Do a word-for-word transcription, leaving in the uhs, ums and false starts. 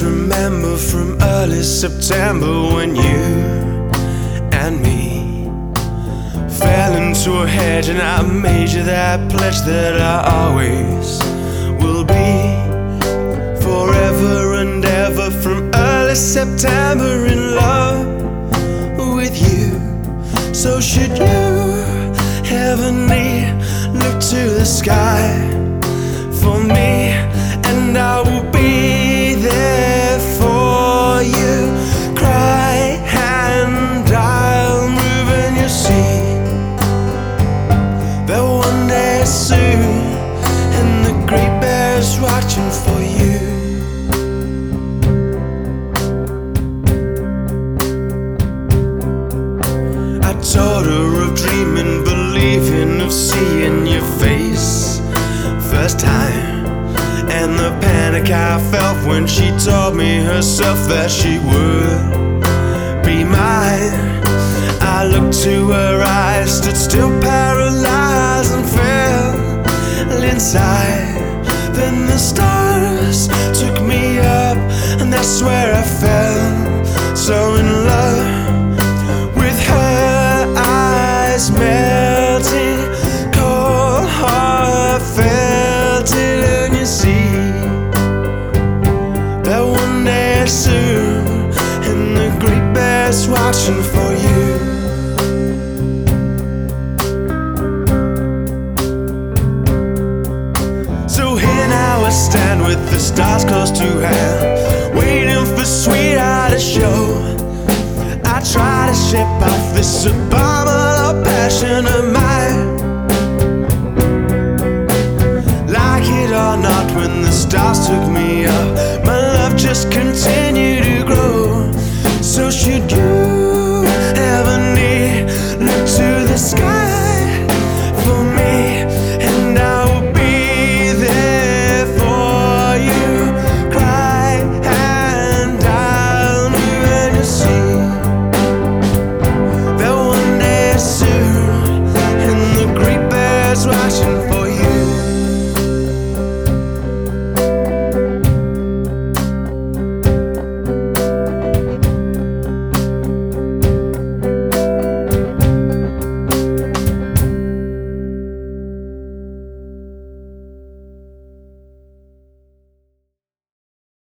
just remember from early September when you and me fell into a hedge, and I made you that pledge that I always will be, forever and ever, from early September in love with you. So should you ever need, look to the sky for me, and I will be there for you. Cry and I'll move, and you'll see that one day soon, and the Great Bear's watching for you. I told her of dreaming, believing, of seeing your face first time, and the panic I felt when she told me herself that she would be mine. I looked to her eyes, stood still paralyzed, and fell inside. Then the stars took me up, and that's where I fell so in love with her eyes melting, cold heart felt it, and you see that one day soon, and the Great Bear's watching for you. So here now I stand with the stars close to hand, waiting for sweetheart to show. I try to ship off this abominable of passion of mine. Like it or not, when the stars took me up, my love just continued to grow. So should you